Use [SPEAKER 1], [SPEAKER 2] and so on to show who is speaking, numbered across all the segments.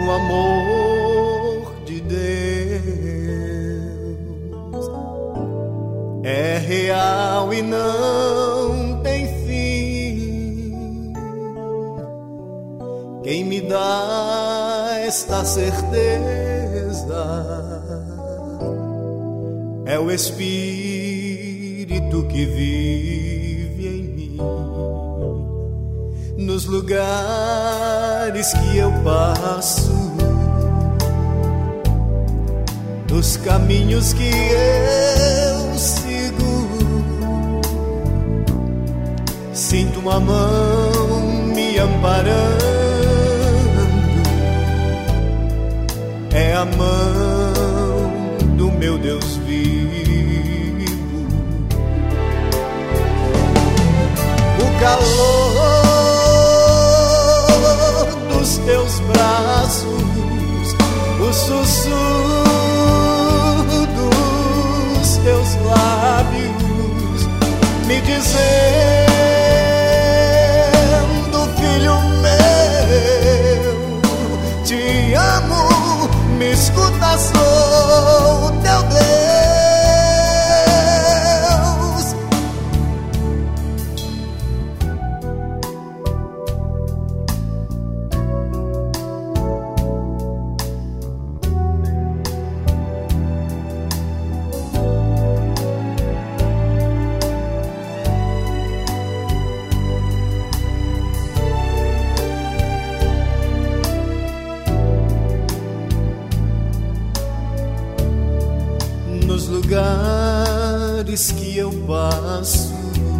[SPEAKER 1] o amor de Deus é real e não tem fim. Quem me dá esta certeza é o Espírito que vive em mim. Nos lugares que eu passo, nos caminhos que eu sigo, sinto uma mão me amparando. É a mão do meu Deus vivo. O calor dos teus braços, o sussurro dos teus lábios, me dizendo: filho meu, te amo, me escuta, sou teu Deus. Nos lugares que eu passo,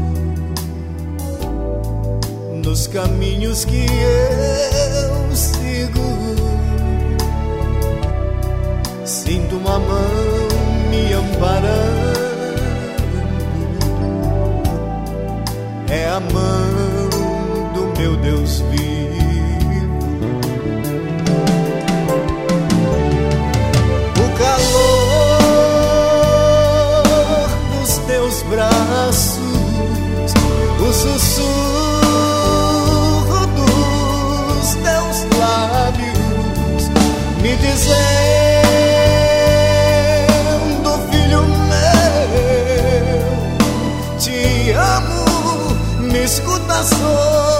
[SPEAKER 1] nos caminhos que eu sigo, sinto uma mão me amparando. É a mão do meu Deus vivo. O calor braços, o sussurro dos teus lábios, me dizendo: filho meu, te amo, me escuta, sou